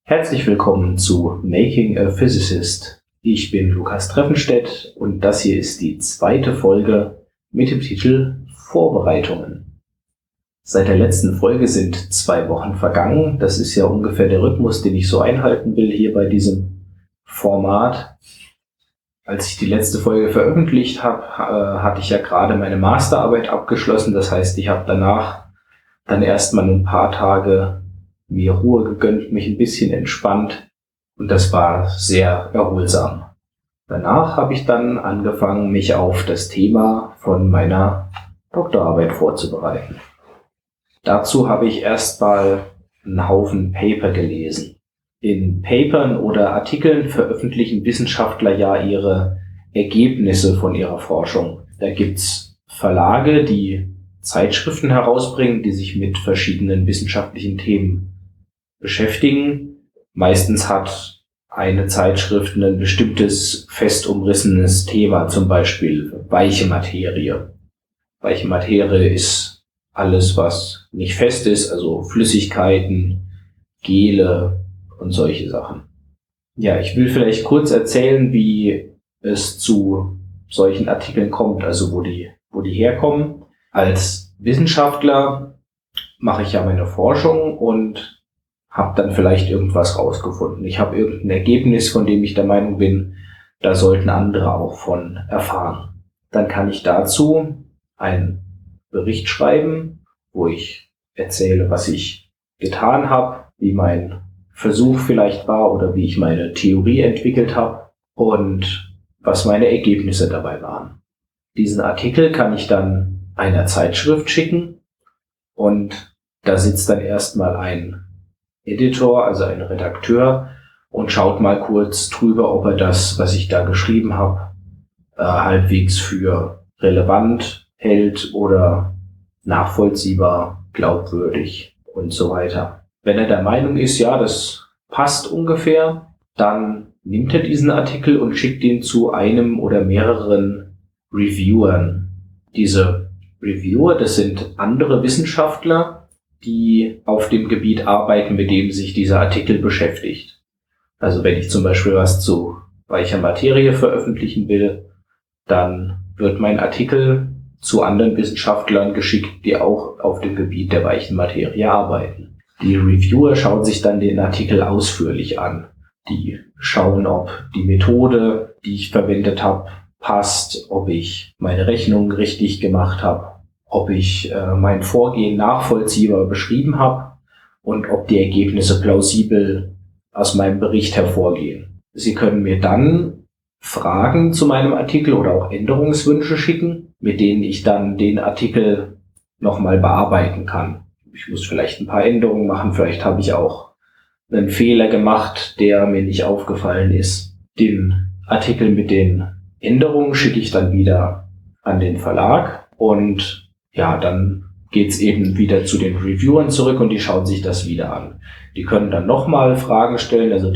Herzlich willkommen zu Making a Physicist. Ich bin Lukas Treffenstedt und das hier ist die zweite Folge mit dem Titel Vorbereitungen. Seit der letzten Folge sind 2 Wochen vergangen. Das ist ja ungefähr der Rhythmus, den ich so einhalten will hier bei diesem Format. Als ich die letzte Folge veröffentlicht habe, hatte ich ja gerade meine Masterarbeit abgeschlossen. Das heißt, ich habe danach dann erstmal ein paar Tage mir Ruhe gegönnt, mich ein bisschen entspannt und das war sehr erholsam. Danach habe ich dann angefangen, mich auf das Thema von meiner Doktorarbeit vorzubereiten. Dazu habe ich erstmal einen Haufen Paper gelesen. In Papern oder Artikeln veröffentlichen Wissenschaftler ja ihre Ergebnisse von ihrer Forschung. Da gibt's Verlage, die Zeitschriften herausbringen, die sich mit verschiedenen wissenschaftlichen Themen beschäftigen. Meistens hat eine Zeitschrift ein bestimmtes fest umrissenes Thema, zum Beispiel weiche Materie. Weiche Materie ist alles, was nicht fest ist, also Flüssigkeiten, Gele und solche Sachen. Ja, ich will vielleicht kurz erzählen, wie es zu solchen Artikeln kommt, also wo die herkommen. Als Wissenschaftler mache ich ja meine Forschung und habe dann vielleicht irgendwas rausgefunden. Ich habe irgendein Ergebnis, von dem ich der Meinung bin, da sollten andere auch von erfahren. Dann kann ich dazu einen Bericht schreiben, wo ich erzähle, was ich getan habe, wie mein Versuch vielleicht war oder wie ich meine Theorie entwickelt habe und was meine Ergebnisse dabei waren. Diesen Artikel kann ich dann einer Zeitschrift schicken und da sitzt dann erstmal ein Editor, also ein Redakteur, und schaut mal kurz drüber, ob er das, was ich da geschrieben habe, halbwegs für relevant hält oder nachvollziehbar, glaubwürdig und so weiter. Wenn er der Meinung ist, ja, das passt ungefähr, dann nimmt er diesen Artikel und schickt ihn zu einem oder mehreren Reviewern. Diese Reviewer, das sind andere Wissenschaftler, die auf dem Gebiet arbeiten, mit dem sich dieser Artikel beschäftigt. Also wenn ich zum Beispiel was zu weicher Materie veröffentlichen will, dann wird mein Artikel zu anderen Wissenschaftlern geschickt, die auch auf dem Gebiet der weichen Materie arbeiten. Die Reviewer schauen sich dann den Artikel ausführlich an. Die schauen, ob die Methode, die ich verwendet habe, passt, ob ich meine Rechnungen richtig gemacht habe, ob ich mein Vorgehen nachvollziehbar beschrieben habe und ob die Ergebnisse plausibel aus meinem Bericht hervorgehen. Sie können mir dann Fragen zu meinem Artikel oder auch Änderungswünsche schicken, mit denen ich dann den Artikel nochmal bearbeiten kann. Ich muss vielleicht ein paar Änderungen machen, vielleicht habe ich auch einen Fehler gemacht, der mir nicht aufgefallen ist. Den Artikel mit den Änderungen schicke ich dann wieder an den Verlag und ja, dann geht's eben wieder zu den Reviewern zurück und die schauen sich das wieder an. Die können dann nochmal Fragen stellen, also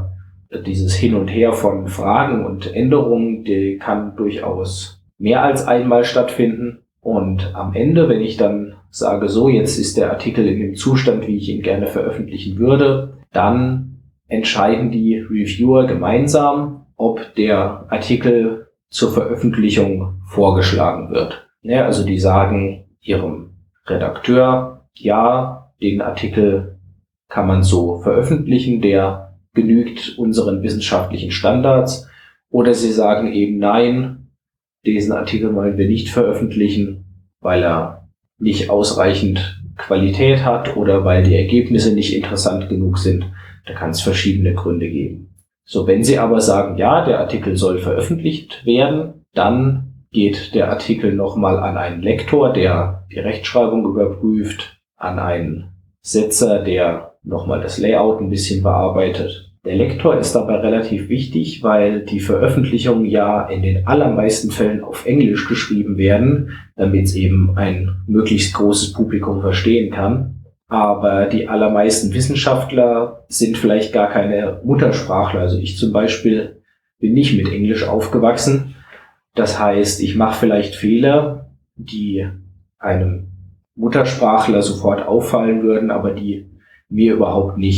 dieses Hin und Her von Fragen und Änderungen, die kann durchaus mehr als einmal stattfinden. Und am Ende, wenn ich dann sage, so, jetzt ist der Artikel in dem Zustand, wie ich ihn gerne veröffentlichen würde, dann entscheiden die Reviewer gemeinsam, ob der Artikel zur Veröffentlichung vorgeschlagen wird. Ja, also die sagen ihrem Redakteur, ja, den Artikel kann man so veröffentlichen, der genügt unseren wissenschaftlichen Standards. Oder sie sagen eben, nein, diesen Artikel wollen wir nicht veröffentlichen, weil er nicht ausreichend Qualität hat oder weil die Ergebnisse nicht interessant genug sind. Da kann es verschiedene Gründe geben. So, wenn sie aber sagen, ja, der Artikel soll veröffentlicht werden, dann geht der Artikel nochmal an einen Lektor, der die Rechtschreibung überprüft, an einen Setzer, der nochmal das Layout ein bisschen bearbeitet. Der Lektor ist dabei relativ wichtig, weil die Veröffentlichungen ja in den allermeisten Fällen auf Englisch geschrieben werden, damit es eben ein möglichst großes Publikum verstehen kann. Aber die allermeisten Wissenschaftler sind vielleicht gar keine Muttersprachler. Also ich zum Beispiel bin nicht mit Englisch aufgewachsen. Das heißt, ich mache vielleicht Fehler, die einem Muttersprachler sofort auffallen würden, aber die mir überhaupt nicht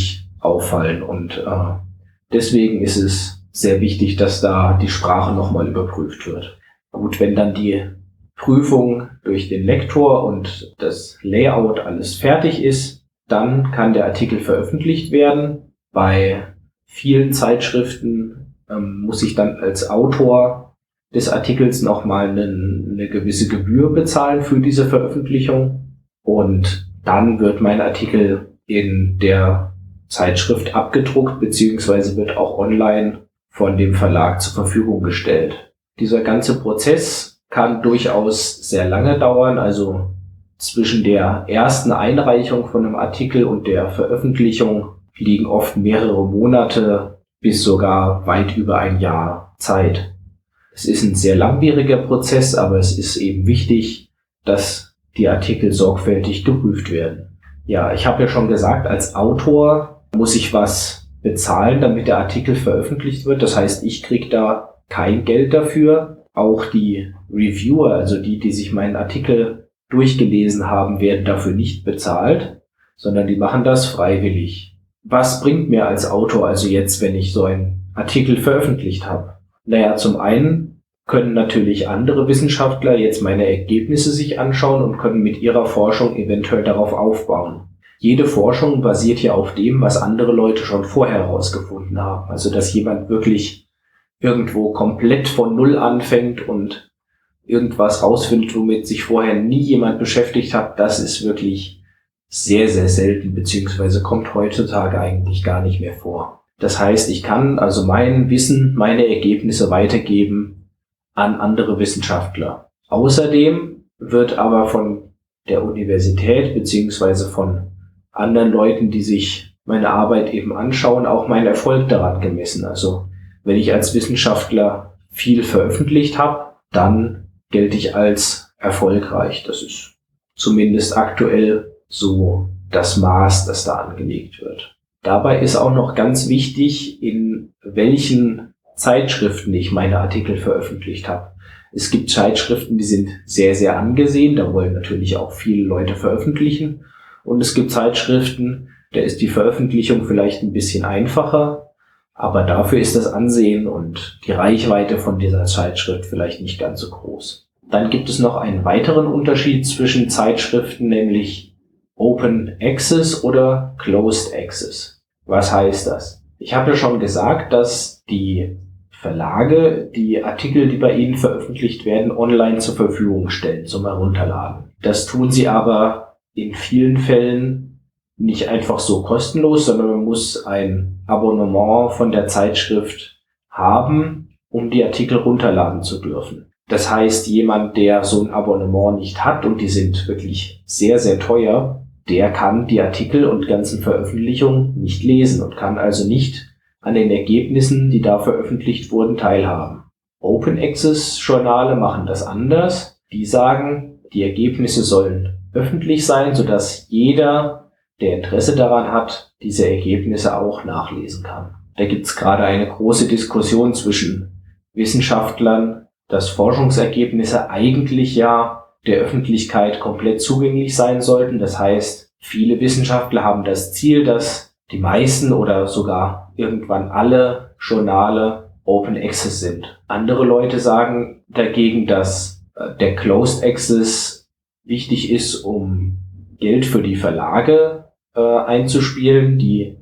auffallen. Und deswegen ist es sehr wichtig, dass da die Sprache nochmal überprüft wird. Gut, wenn dann die Prüfung durch den Lektor und das Layout alles fertig ist, dann kann der Artikel veröffentlicht werden. Bei vielen Zeitschriften muss ich dann als Autor des Artikels nochmal eine gewisse Gebühr bezahlen für diese Veröffentlichung. Und dann wird mein Artikel in der Zeitschrift abgedruckt, beziehungsweise wird auch online von dem Verlag zur Verfügung gestellt. Dieser ganze Prozess kann durchaus sehr lange dauern, also zwischen der ersten Einreichung von einem Artikel und der Veröffentlichung liegen oft mehrere Monate bis sogar weit über ein Jahr Zeit. Es ist ein sehr langwieriger Prozess, aber es ist eben wichtig, dass die Artikel sorgfältig geprüft werden. Ja, ich habe ja schon gesagt, als Autor muss ich was bezahlen, damit der Artikel veröffentlicht wird. Das heißt, ich kriege da kein Geld dafür. Auch die Reviewer, also die sich meinen Artikel durchgelesen haben, werden dafür nicht bezahlt, sondern die machen das freiwillig. Was bringt mir als Autor also jetzt, wenn ich so einen Artikel veröffentlicht habe? Naja, zum einen können natürlich andere Wissenschaftler jetzt meine Ergebnisse sich anschauen und können mit ihrer Forschung eventuell darauf aufbauen. Jede Forschung basiert ja auf dem, was andere Leute schon vorher herausgefunden haben. Also dass jemand wirklich irgendwo komplett von Null anfängt und irgendwas rausfindet, womit sich vorher nie jemand beschäftigt hat, das ist wirklich sehr, sehr selten, beziehungsweise kommt heutzutage eigentlich gar nicht mehr vor. Das heißt, ich kann also mein Wissen, meine Ergebnisse weitergeben an andere Wissenschaftler. Außerdem wird aber von der Universität beziehungsweise von anderen Leuten, die sich meine Arbeit eben anschauen, auch mein Erfolg daran gemessen. Also wenn ich als Wissenschaftler viel veröffentlicht habe, dann gelte ich als erfolgreich. Das ist zumindest aktuell so das Maß, das da angelegt wird. Dabei ist auch noch ganz wichtig, in welchen Zeitschriften ich meine Artikel veröffentlicht habe. Es gibt Zeitschriften, die sind sehr, sehr angesehen, da wollen natürlich auch viele Leute veröffentlichen. Und es gibt Zeitschriften, da ist die Veröffentlichung vielleicht ein bisschen einfacher, aber dafür ist das Ansehen und die Reichweite von dieser Zeitschrift vielleicht nicht ganz so groß. Dann gibt es noch einen weiteren Unterschied zwischen Zeitschriften, nämlich Open Access oder Closed Access. Was heißt das? Ich habe ja schon gesagt, dass die Verlage die Artikel, die bei ihnen veröffentlicht werden, online zur Verfügung stellen, zum Herunterladen. Das tun sie aber in vielen Fällen nicht einfach so kostenlos, sondern man muss ein Abonnement von der Zeitschrift haben, um die Artikel runterladen zu dürfen. Das heißt, jemand, der so ein Abonnement nicht hat, und die sind wirklich sehr, sehr teuer, der kann die Artikel und ganzen Veröffentlichungen nicht lesen und kann also nicht an den Ergebnissen, die da veröffentlicht wurden, teilhaben. Open Access Journale machen das anders. Die sagen, die Ergebnisse sollen öffentlich sein, sodass jeder, der Interesse daran hat, diese Ergebnisse auch nachlesen kann. Da gibt es gerade eine große Diskussion zwischen Wissenschaftlern, dass Forschungsergebnisse eigentlich ja der Öffentlichkeit komplett zugänglich sein sollten. Das heißt, viele Wissenschaftler haben das Ziel, dass die meisten oder sogar irgendwann alle Journale Open Access sind. Andere Leute sagen dagegen, dass der Closed Access wichtig ist, um Geld für die Verlage einzuspielen, die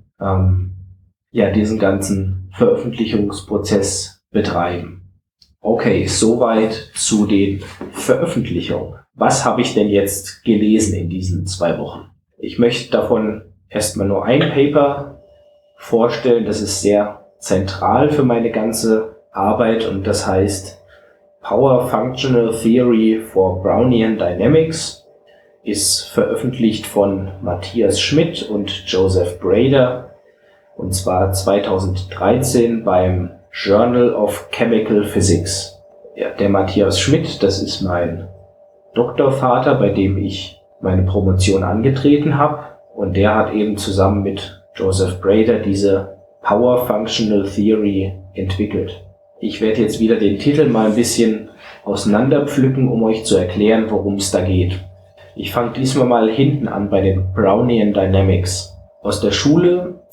diesen ganzen Veröffentlichungsprozess betreiben. Okay, soweit zu den Veröffentlichungen. Was habe ich denn jetzt gelesen in diesen 2 Wochen? Ich möchte davon erstmal nur ein Paper vorstellen, das ist sehr zentral für meine ganze Arbeit und das heißt Power Functional Theory for Brownian Dynamics, ist veröffentlicht von Matthias Schmidt und Joseph Brader und zwar 2013 beim Journal of Chemical Physics. Ja, der Matthias Schmidt, das ist mein Doktorvater, bei dem ich meine Promotion angetreten habe und der hat eben zusammen mit Joseph Brader diese Power Functional Theory entwickelt. Ich werde jetzt wieder den Titel mal ein bisschen auseinanderpflücken, um euch zu erklären, worum es da geht. Ich fange diesmal mal hinten an bei den Brownian Dynamics. Aus der Schule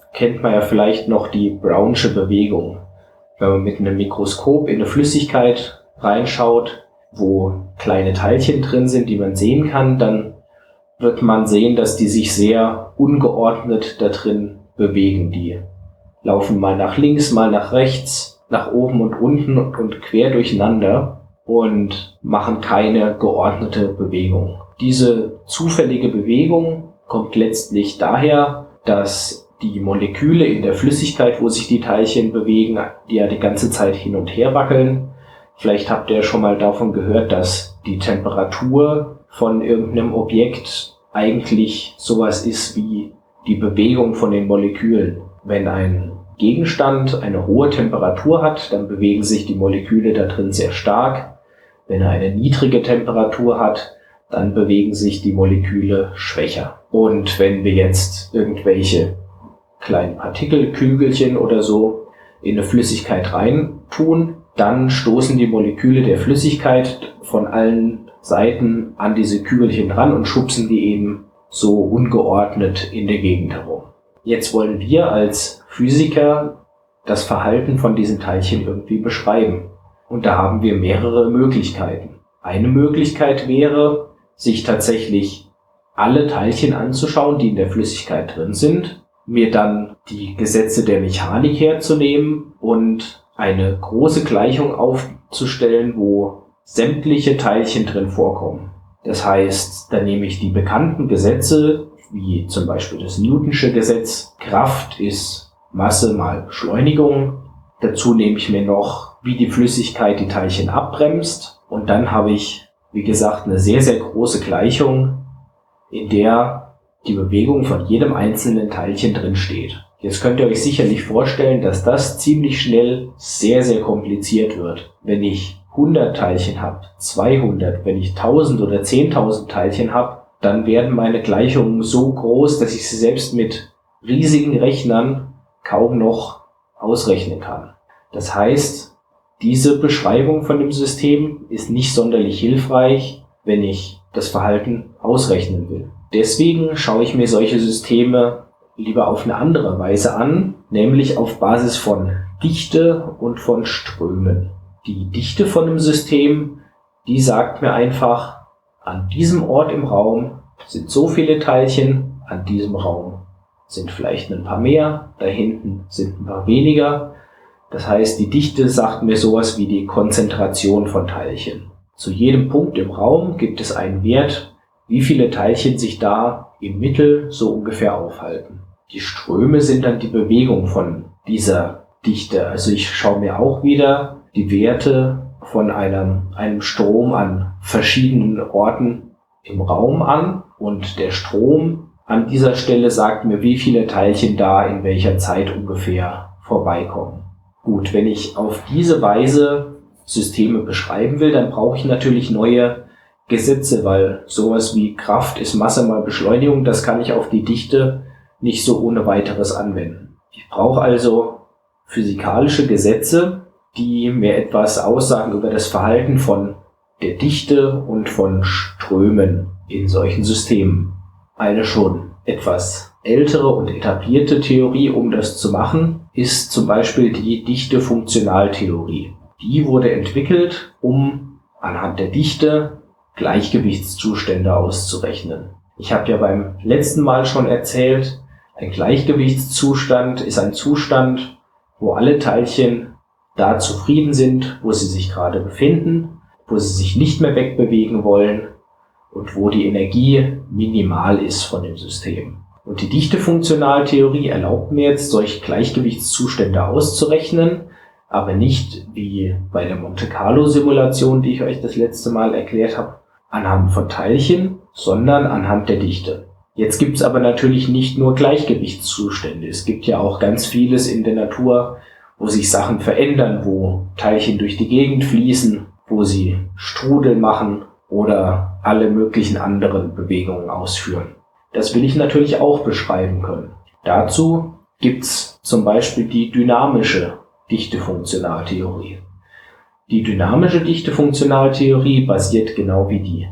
kennt man ja vielleicht noch die Brownsche Bewegung. Wenn man mit einem Mikroskop in eine Flüssigkeit reinschaut, wo kleine Teilchen drin sind, die man sehen kann, dann wird man sehen, dass die sich sehr ungeordnet da drin bewegen. Die laufen mal nach links, mal nach rechts, nach oben und unten und quer durcheinander und machen keine geordnete Bewegung. Diese zufällige Bewegung kommt letztlich daher, dass die Moleküle in der Flüssigkeit, wo sich die Teilchen bewegen, die ja die ganze Zeit hin und her wackeln. Vielleicht habt ihr schon mal davon gehört, dass die Temperatur von irgendeinem Objekt eigentlich sowas ist wie die Bewegung von den Molekülen. Wenn ein Gegenstand eine hohe Temperatur hat, dann bewegen sich die Moleküle da drin sehr stark. Wenn er eine niedrige Temperatur hat, dann bewegen sich die Moleküle schwächer. Und wenn wir jetzt irgendwelche kleinen Partikelkügelchen oder so in eine Flüssigkeit reintun, dann stoßen die Moleküle der Flüssigkeit von allen Seiten an diese Kügelchen ran und schubsen die eben so ungeordnet in der Gegend herum. Jetzt wollen wir als Physiker das Verhalten von diesen Teilchen irgendwie beschreiben. Und da haben wir mehrere Möglichkeiten. Eine Möglichkeit wäre, sich tatsächlich alle Teilchen anzuschauen, die in der Flüssigkeit drin sind, mir dann die Gesetze der Mechanik herzunehmen und eine große Gleichung aufzustellen, wo sämtliche Teilchen drin vorkommen. Das heißt, da nehme ich die bekannten Gesetze, wie zum Beispiel das Newtonsche Gesetz, Kraft ist Masse mal Beschleunigung. Dazu nehme ich mir noch, wie die Flüssigkeit die Teilchen abbremst. Und dann habe ich, wie gesagt, eine sehr, sehr große Gleichung, in der die Bewegung von jedem einzelnen Teilchen drin steht. Jetzt könnt ihr euch sicherlich vorstellen, dass das ziemlich schnell sehr, sehr kompliziert wird. Wenn ich 100 Teilchen habe, 200, wenn ich 1000 oder 10.000 Teilchen habe, dann werden meine Gleichungen so groß, dass ich sie selbst mit riesigen Rechnern kaum noch ausrechnen kann. Das heißt, diese Beschreibung von dem System ist nicht sonderlich hilfreich, wenn ich das Verhalten ausrechnen will. Deswegen schaue ich mir solche Systeme lieber auf eine andere Weise an, nämlich auf Basis von Dichte und von Strömen. Die Dichte von einem System, die sagt mir einfach, an diesem Ort im Raum sind so viele Teilchen, an diesem Raum sind vielleicht ein paar mehr, da hinten sind ein paar weniger. Das heißt, die Dichte sagt mir sowas wie die Konzentration von Teilchen. Zu jedem Punkt im Raum gibt es einen Wert, wie viele Teilchen sich da im Mittel so ungefähr aufhalten. Die Ströme sind dann die Bewegung von dieser Dichte. Also ich schaue mir auch wieder die Werte von einem Strom an verschiedenen Orten im Raum an. Und der Strom an dieser Stelle sagt mir, wie viele Teilchen da in welcher Zeit ungefähr vorbeikommen. Gut, wenn ich auf diese Weise Systeme beschreiben will, dann brauche ich natürlich neue Gesetze, weil sowas wie Kraft ist Masse mal Beschleunigung, das kann ich auf die Dichte nicht so ohne weiteres anwenden. Ich brauche also physikalische Gesetze, die mir etwas aussagen über das Verhalten von der Dichte und von Strömen in solchen Systemen. Eine schon etwas ältere und etablierte Theorie, um das zu machen, ist zum Beispiel die Dichte-Funktionaltheorie. Die wurde entwickelt, um anhand der Dichte Gleichgewichtszustände auszurechnen. Ich habe ja beim letzten Mal schon erzählt, ein Gleichgewichtszustand ist ein Zustand, wo alle Teilchen da zufrieden sind, wo sie sich gerade befinden, wo sie sich nicht mehr wegbewegen wollen und wo die Energie minimal ist von dem System. Und die Dichte-Funktionaltheorie erlaubt mir jetzt, solche Gleichgewichtszustände auszurechnen, aber nicht wie bei der Monte-Carlo-Simulation, die ich euch das letzte Mal erklärt habe, anhand von Teilchen, sondern anhand der Dichte. Jetzt gibt es aber natürlich nicht nur Gleichgewichtszustände. Es gibt ja auch ganz vieles in der Natur, wo sich Sachen verändern, wo Teilchen durch die Gegend fließen, wo sie Strudel machen oder alle möglichen anderen Bewegungen ausführen. Das will ich natürlich auch beschreiben können. Dazu gibt's zum Beispiel die dynamische Dichte-Funktionaltheorie. Die dynamische Dichte-Funktionaltheorie basiert genau wie die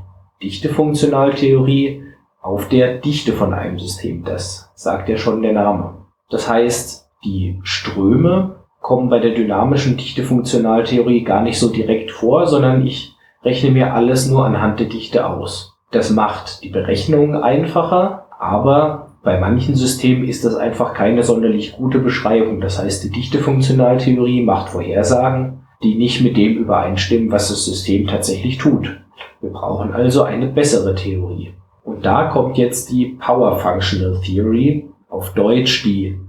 Dichte-Funktionaltheorie auf der Dichte von einem System. Das sagt ja schon der Name. Das heißt, die Ströme kommen bei der dynamischen Dichtefunktionaltheorie gar nicht so direkt vor, sondern ich rechne mir alles nur anhand der Dichte aus. Das macht die Berechnung einfacher, aber bei manchen Systemen ist das einfach keine sonderlich gute Beschreibung. Das heißt, die Dichtefunktionaltheorie macht Vorhersagen, die nicht mit dem übereinstimmen, was das System tatsächlich tut. Wir brauchen also eine bessere Theorie. Und da kommt jetzt die Power Functional Theory, auf Deutsch die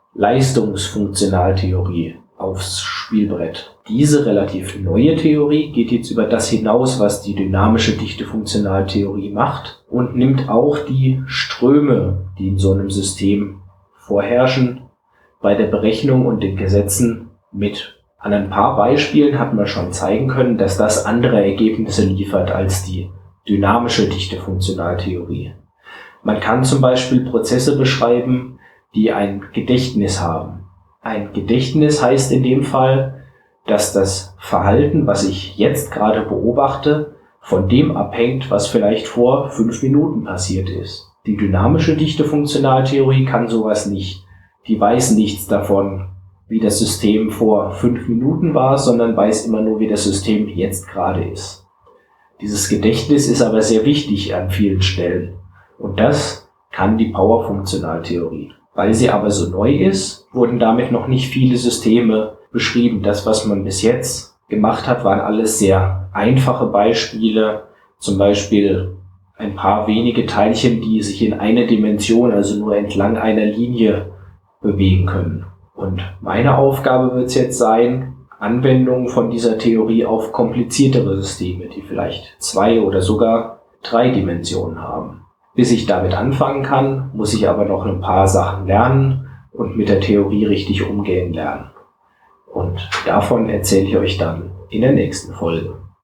Leistungsfunktionaltheorie, aufs Spielbrett. Diese relativ neue Theorie geht jetzt über das hinaus, was die dynamische Dichtefunktionaltheorie macht und nimmt auch die Ströme, die in so einem System vorherrschen, bei der Berechnung und den Gesetzen mit. An ein paar Beispielen hat man schon zeigen können, dass das andere Ergebnisse liefert als die dynamische Dichtefunktionaltheorie. Man kann zum Beispiel Prozesse beschreiben, die ein Gedächtnis haben. Ein Gedächtnis heißt in dem Fall, dass das Verhalten, was ich jetzt gerade beobachte, von dem abhängt, was vielleicht vor 5 Minuten passiert ist. Die dynamische Dichtefunktionaltheorie kann sowas nicht. Die weiß nichts davon, wie das System vor 5 Minuten war, sondern weiß immer nur, wie das System jetzt gerade ist. Dieses Gedächtnis ist aber sehr wichtig an vielen Stellen. Und das kann die Power-Funktionaltheorie. Weil sie aber so neu ist, wurden damit noch nicht viele Systeme beschrieben. Das, was man bis jetzt gemacht hat, waren alles sehr einfache Beispiele. Zum Beispiel ein paar wenige Teilchen, die sich in eine Dimension, also nur entlang einer Linie, bewegen können. Und meine Aufgabe wird es jetzt sein, Anwendungen von dieser Theorie auf kompliziertere Systeme, die vielleicht 2 oder sogar 3 Dimensionen haben. Bis ich damit anfangen kann, muss ich aber noch ein paar Sachen lernen und mit der Theorie richtig umgehen lernen. Und davon erzähle ich euch dann in der nächsten Folge.